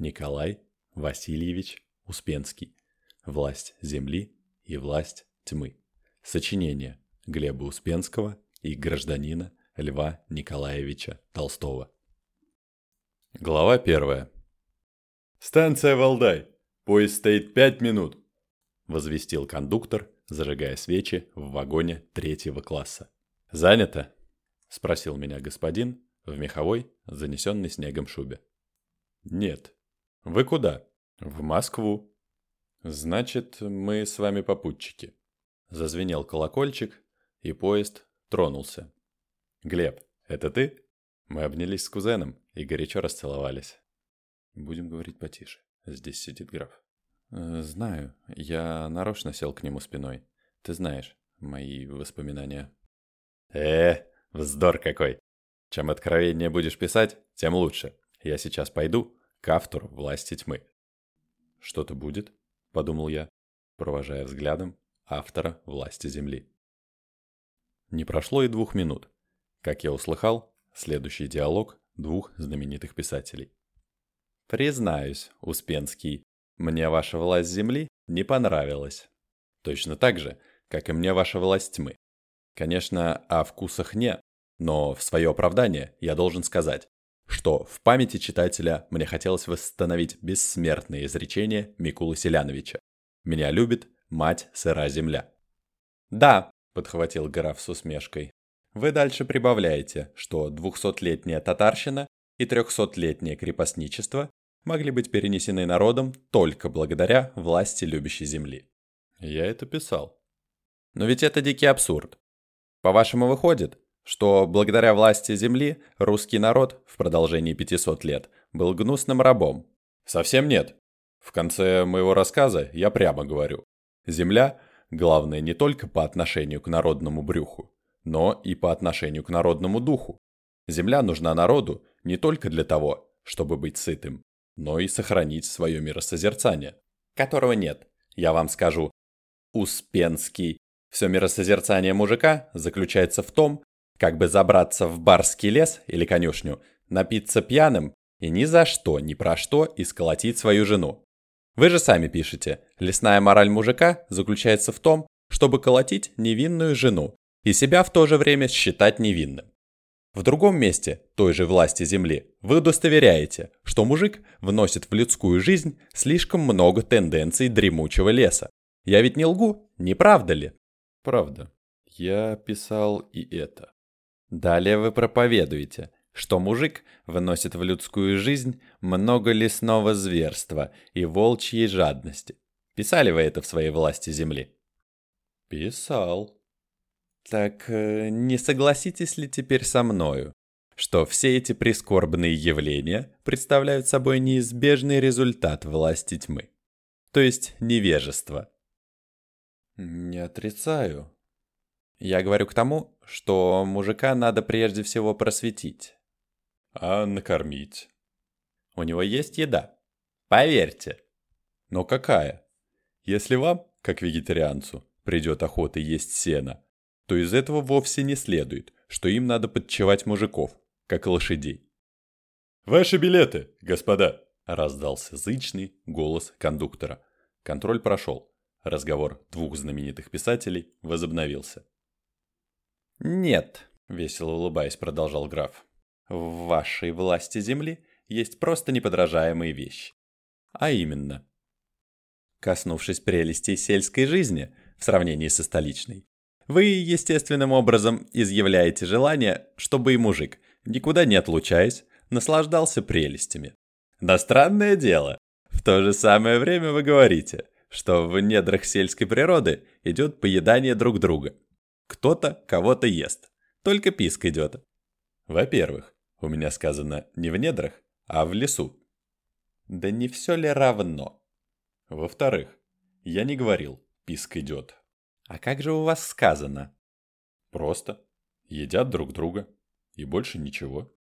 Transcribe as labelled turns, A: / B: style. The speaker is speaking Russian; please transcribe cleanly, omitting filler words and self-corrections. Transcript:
A: Николай Васильевич Успенский. Власть земли и власть тьмы. Сочинение Глеба Успенского и гражданина Льва Николаевича Толстого. Глава 1. «Станция Валдай. Поезд стоит 5 минут», — возвестил кондуктор, зажигая свечи в вагоне 3-го класса. «Занято?» — спросил меня господин в меховой, занесенной снегом шубе. «Нет». «Вы куда?» «В Москву». «Значит, мы с вами попутчики». Зазвенел колокольчик, и поезд тронулся. «Глеб, это ты?» Мы обнялись с кузеном и горячо расцеловались. «Будем говорить потише. Здесь сидит граф». «Знаю. Я нарочно сел к нему спиной. Ты знаешь мои воспоминания». Вздор какой! Чем откровеннее будешь писать, тем лучше. Я сейчас пойду к автору «Власти тьмы». «Что-то будет?» — подумал я, провожая взглядом автора «Власти земли». Не прошло и 2 минут, как я услыхал следующий диалог 2 знаменитых писателей. «Признаюсь, Успенский, мне ваша власть земли не понравилась. Точно так же, как и мне ваша власть тьмы. Конечно, о вкусах не, но в свое оправдание я должен сказать, что в памяти читателя мне хотелось восстановить бессмертное изречение Микулы Селяновича: «Меня любит мать сыра земля». «Да», — подхватил граф с усмешкой, — «вы дальше прибавляете, что 200-летняя татарщина и 300-летнее крепостничество могли быть перенесены народом только благодаря власти любящей земли». Я это писал. Но ведь это дикий абсурд. По-вашему, выходит, что благодаря власти земли русский народ в продолжении 500 лет был гнусным рабом? Совсем нет. В конце моего рассказа я прямо говорю. Земля – главное не только по отношению к народному брюху, но и по отношению к народному духу. Земля нужна народу не только для того, чтобы быть сытым, но и сохранить свое миросозерцание, которого нет. Я вам скажу, Успенский. Все миросозерцание мужика заключается в том, как бы забраться в барский лес или конюшню, напиться пьяным и ни за что, ни про что исколотить свою жену. Вы же сами пишете, лесная мораль мужика заключается в том, чтобы колотить невинную жену и себя в то же время считать невинным. В другом месте той же власти земли вы удостоверяете, что мужик вносит в людскую жизнь слишком много тенденций дремучего леса. Я ведь не лгу, не правда ли? Правда. Я писал и это. Далее вы проповедуете, что мужик выносит в людскую жизнь много лесного зверства и волчьей жадности. Писали вы это в своей власти земли? Писал. Так не согласитесь ли теперь со мною, что все эти прискорбные явления представляют собой неизбежный результат власти тьмы, то есть невежества? Не отрицаю. Я говорю к тому, что мужика надо прежде всего просветить. А накормить? У него есть еда. Поверьте. Но какая? Если вам, как вегетарианцу, придет охота есть сено, то из этого вовсе не следует, что им надо подчевать мужиков, как лошадей. «Ваши билеты, господа!» — раздался зычный голос кондуктора. Контроль прошел. Разговор 2 знаменитых писателей возобновился. «Нет», — весело улыбаясь, продолжал граф, — «в вашей власти земли есть просто неподражаемые вещи. А именно, коснувшись прелестей сельской жизни в сравнении со столичной, вы естественным образом изъявляете желание, чтобы и мужик, никуда не отлучаясь, наслаждался прелестями. Но странное дело, в то же самое время вы говорите, что в недрах сельской природы идет поедание друг друга. Кто-то кого-то ест, только писк идет. Во-первых, у меня сказано не в недрах, а в лесу. Да не все ли равно? Во-вторых, я не говорил «писк идет». А как же у вас сказано? Просто едят друг друга, и больше ничего.